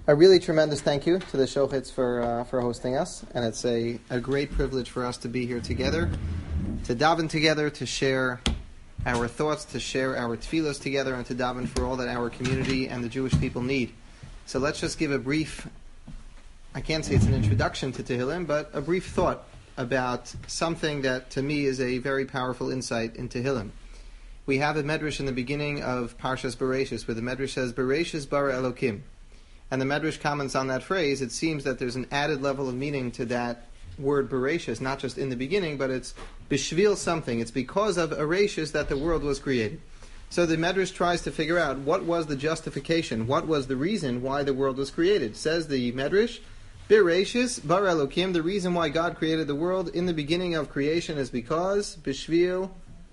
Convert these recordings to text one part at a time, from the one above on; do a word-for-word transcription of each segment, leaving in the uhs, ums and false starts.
A really tremendous thank you to the Shochitz for uh, for hosting us, and it's a, a great privilege for us to be here together, to daven together, to share our thoughts, to share our tefillos together, and to daven for all that our community and the Jewish people need. So let's just give a brief, I can't say it's an introduction to Tehillim, but a brief thought about something that to me is a very powerful insight in Tehillim. We have a medrash in the beginning of Parshas Bereshis, where the medrash says, Bereshis bara Elokim. And the Medrash comments on that phrase. It seems that there's an added level of meaning to that word Bereshis, not just in the beginning, but it's bishvil something. It's because of Ereshis that the world was created. So the Medrash tries to figure out what was the justification, what was the reason why the world was created. Says the Medrash, Bereshis bar Elokim, the reason why God created the world in the beginning of creation is because bishvil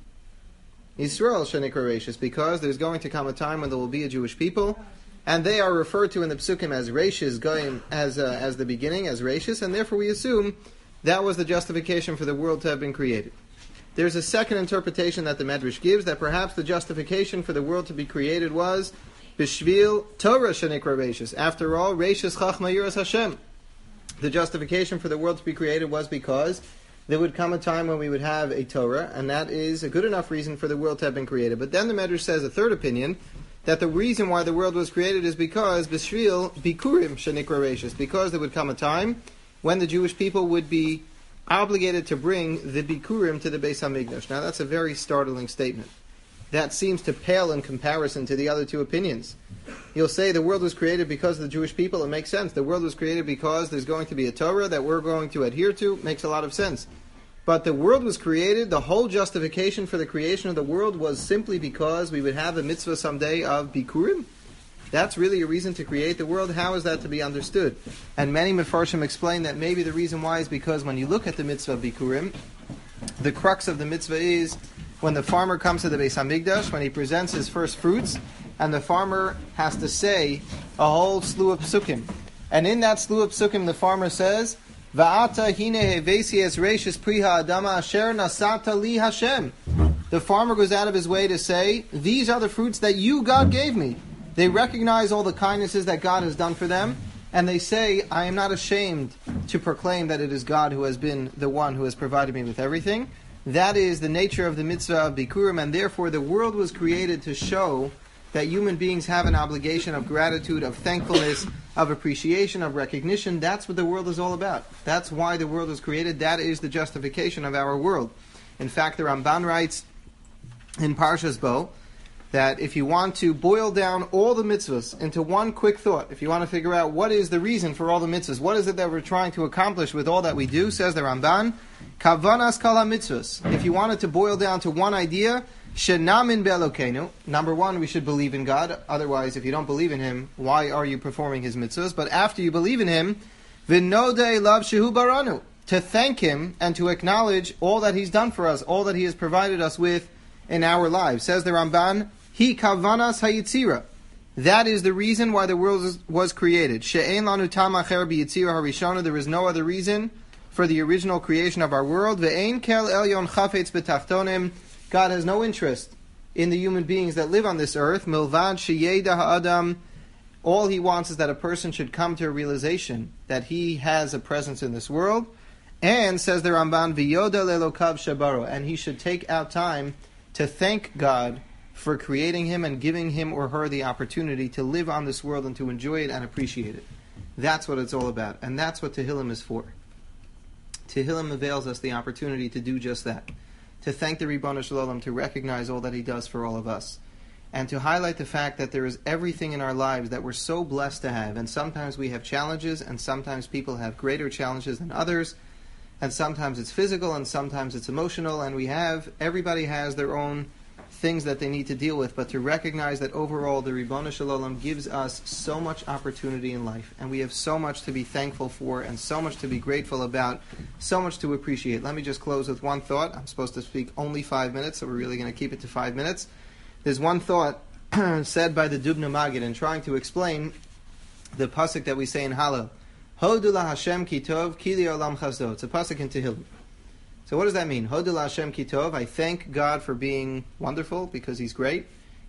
Yisrael shenikra Ereshis, because there's going to come a time when there will be a Jewish people. And they are referred to in the Psukim as Reishis, Goyim, as uh, as the beginning, as Reishis, and therefore we assume that was the justification for the world to have been created. There's a second interpretation that the Medrash gives, that perhaps the justification for the world to be created was Bishvil Torah Shenikra Reishis. After all, Reishis Chachma Yiras Hashem. The justification for the world to be created was because there would come a time when we would have a Torah, and that is a good enough reason for the world to have been created. But then the Medrash says a third opinion, that the reason why the world was created is because Bishvil Bikurim Shenikra Reishis, because there would come a time when the Jewish people would be obligated to bring the Bikurim to the Beis HaMikdash. Now that's a very startling statement. That seems to pale in comparison to the other two opinions. You'll say the world was created because of the Jewish people. It makes sense. The world was created because there's going to be a Torah that we're going to adhere to. It makes a lot of sense. But the world was created, the whole justification for the creation of the world was simply because we would have a mitzvah someday of Bikurim. That's really a reason to create the world. How is that to be understood? And many Mefarshim explain that maybe the reason why is because when you look at the mitzvah of Bikurim, the crux of the mitzvah is when the farmer comes to the Beis HaMikdash, when he presents his first fruits, and the farmer has to say a whole slew of psukim. And in that slew of psukim, the farmer says, Va'ata hine hevesi es reishis priha adama asher nasata li Hashem. The farmer goes out of his way to say, these are the fruits that you, God, gave me. They recognize all the kindnesses that God has done for them, and they say, I am not ashamed to proclaim that it is God who has been the one who has provided me with everything. That is the nature of the mitzvah of Bikurim, and therefore the world was created to show that human beings have an obligation of gratitude, of thankfulness, of appreciation, of recognition. That's what the world is all about. That's why the world was created. That is the justification of our world. In fact, the Ramban writes in Parshas Bo that if you want to boil down all the mitzvahs into one quick thought, if you want to figure out what is the reason for all the mitzvahs, what is it that we're trying to accomplish with all that we do, says the Ramban, Kavanas kal ha-mitzvahs. If you wanted to boil down to one idea, Shenamin be'Elokeinu. Number one, we should believe in God. Otherwise, if you don't believe in Him, why are you performing His mitzvahs? But after you believe in Him, v'nodei lav shehu baranu. To thank Him and to acknowledge all that He's done for us, all that He has provided us with in our lives. Says the Ramban, Hi kavanas hayitzira. That is the reason why the world was created. She'ein lanu tam acher biyitzira harishona. There is no other reason for the original creation of our world. Ve'ein kel elyon chafetz betachtonim. God has no interest in the human beings that live on this earth. Milvad sheyeda ha'adam. All He wants is that a person should come to a realization that he has a presence in this world. And, says the Ramban, v'yoda lelokav shabaro. And he should take out time to thank God for creating him and giving him or her the opportunity to live on this world and to enjoy it and appreciate it. That's what it's all about. And that's what Tehillim is for. Tehillim avails us the opportunity to do just that. To thank the Ribono Shel Olam, to recognize all that He does for all of us, and to highlight the fact that there is everything in our lives that we're so blessed to have. And sometimes we have challenges, and sometimes people have greater challenges than others, and sometimes it's physical, and sometimes it's emotional, and we have, everybody has their own things that they need to deal with, but to recognize that overall the Ribono Shel Olam gives us so much opportunity in life, and we have so much to be thankful for, and so much to be grateful about, so much to appreciate. Let me just close with one thought. I'm supposed to speak only five minutes, so we're really going to keep it to five minutes. There's one thought said by the Dubno Maggid in trying to explain the pasuk that we say in Hallel. Hodu la Hashem ki tov, ki li olam chasdo. It's a pasuk in Tehillim. So what does that mean? Hodu la Hashem ki tov. I thank God for being wonderful because He's great.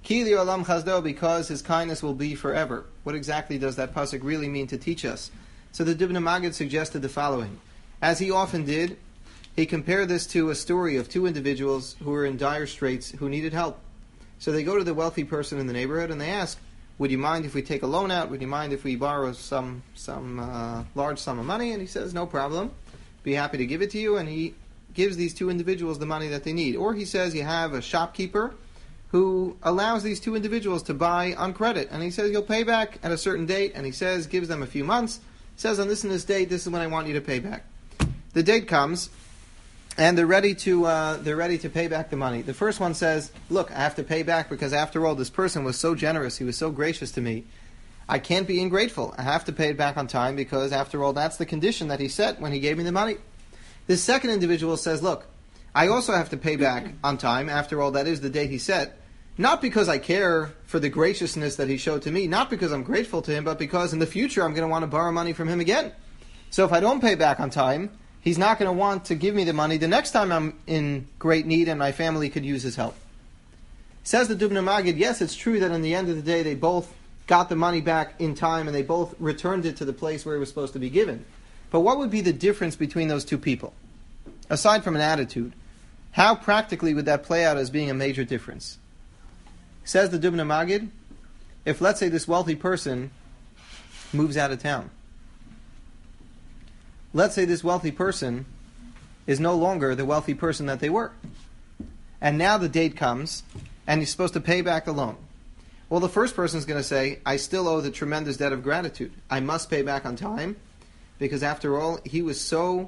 Ki li'olam chasdo, because his kindness will be forever. What exactly does that pasuk really mean to teach us? So the Dubno Maggid suggested the following. As he often did, he compared this to a story of two individuals who were in dire straits, who needed help. So they go to the wealthy person in the neighborhood and they ask, would you mind if we take a loan out? Would you mind if we borrow some some uh, large sum of money? And he says, no problem. Be happy to give it to you. And he gives these two individuals the money that they need. Or he says you have a shopkeeper who allows these two individuals to buy on credit. And he says you'll pay back at a certain date. And he says, gives them a few months. Says on this and this date, this is when I want you to pay back. The date comes, and they're ready to uh, they're ready to pay back the money. The first one says, look, I have to pay back because after all, this person was so generous, he was so gracious to me. I can't be ingrateful. I have to pay it back on time because after all, that's the condition that he set when he gave me the money. The second individual says, look, I also have to pay back on time. After all, that is the date he set. Not because I care for the graciousness that he showed to me, not because I'm grateful to him, but because in the future I'm going to want to borrow money from him again. So if I don't pay back on time, he's not going to want to give me the money the next time I'm in great need and my family could use his help. Says the Dubno Maggid, yes, it's true that in the end of the day they both got the money back in time and they both returned it to the place where it was supposed to be given. But what would be the difference between those two people? Aside from an attitude, how practically would that play out as being a major difference? Says the Dubno Maggid, if let's say this wealthy person moves out of town. Let's say this wealthy person is no longer the wealthy person that they were. And now the date comes, and he's supposed to pay back the loan. Well, the first person is going to say, I still owe the tremendous debt of gratitude. I must pay back on time, because after all, he was so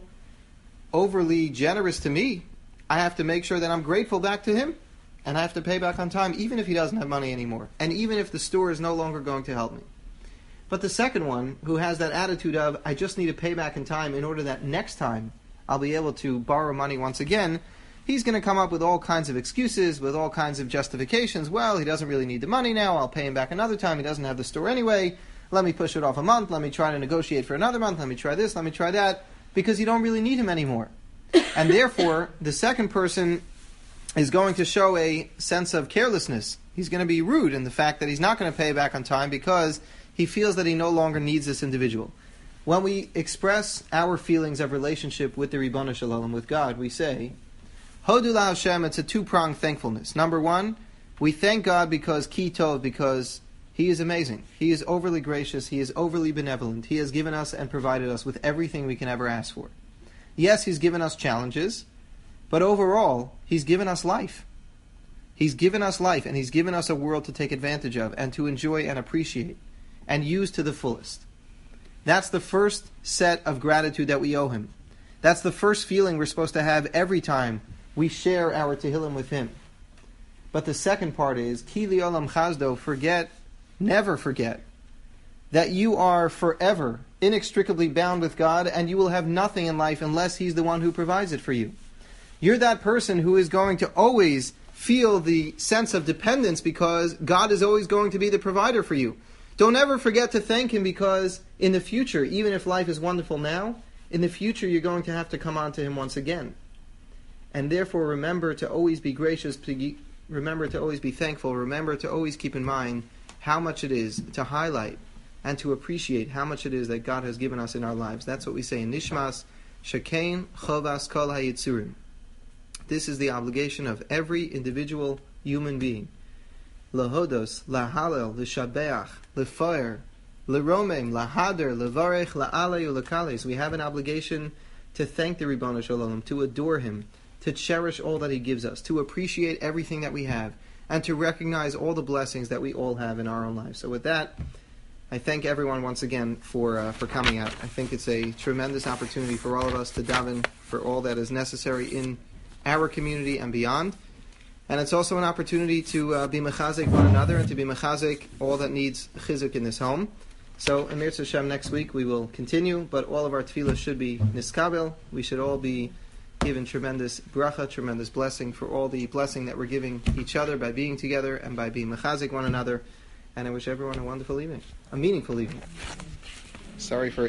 overly generous to me, I have to make sure that I'm grateful back to him. And I have to pay back on time, even if he doesn't have money anymore. And even if the store is no longer going to help me. But the second one, who has that attitude of, I just need to pay back in time in order that next time I'll be able to borrow money once again, he's going to come up with all kinds of excuses, with all kinds of justifications. Well, he doesn't really need the money now, I'll pay him back another time, he doesn't have the store anyway, let me push it off a month, let me try to negotiate for another month, let me try this, let me try that, because you don't really need him anymore. And therefore, the second person is going to show a sense of carelessness. He's going to be rude in the fact that he's not going to pay back on time because he feels that he no longer needs this individual. When we express our feelings of relationship with the Ribono Shel Olam, with God, we say, Hodu la Hashem, it's a two-pronged thankfulness. Number one, we thank God because Ki Tov, because He is amazing. He is overly gracious. He is overly benevolent. He has given us and provided us with everything we can ever ask for. Yes, He's given us challenges, but overall, He's given us life. He's given us life, and He's given us a world to take advantage of and to enjoy and appreciate and use to the fullest. That's the first set of gratitude that we owe Him. That's the first feeling we're supposed to have every time we share our Tehillim with Him. But the second part is, Ki li'olam chasdo, forget, never forget, that you are forever inextricably bound with God, and you will have nothing in life unless He's the one who provides it for you. You're that person who is going to always feel the sense of dependence because God is always going to be the provider for you. Don't ever forget to thank Him, because in the future, even if life is wonderful now, in the future you're going to have to come on to Him once again. And therefore remember to always be gracious, remember to always be thankful, remember to always keep in mind how much it is to highlight and to appreciate how much it is that God has given us in our lives. That's what we say in Nishmas, Shekain Chovas Kol HaYitzurim. This is the obligation of every individual human being. Lahodos, lahalel, l'shabeach, lefoer, leromem, lahader, levarech, la'alei, u'lekales. We have an obligation to thank the Ribono Shel Olam, to adore Him, to cherish all that He gives us, to appreciate everything that we have, and to recognize all the blessings that we all have in our own lives. So with that, I thank everyone once again for uh, for coming out. I think it's a tremendous opportunity for all of us to daven for all that is necessary in our community and beyond. And it's also an opportunity to uh, be mechazik one another and to be mechazik all that needs chizuk in this home. So, Emir Hashem, next week we will continue, but all of our tefillah should be niskabel. We should all be given tremendous bracha, tremendous blessing for all the blessing that we're giving each other by being together and by being mechazik one another. And I wish everyone a wonderful evening, a meaningful evening. Sorry for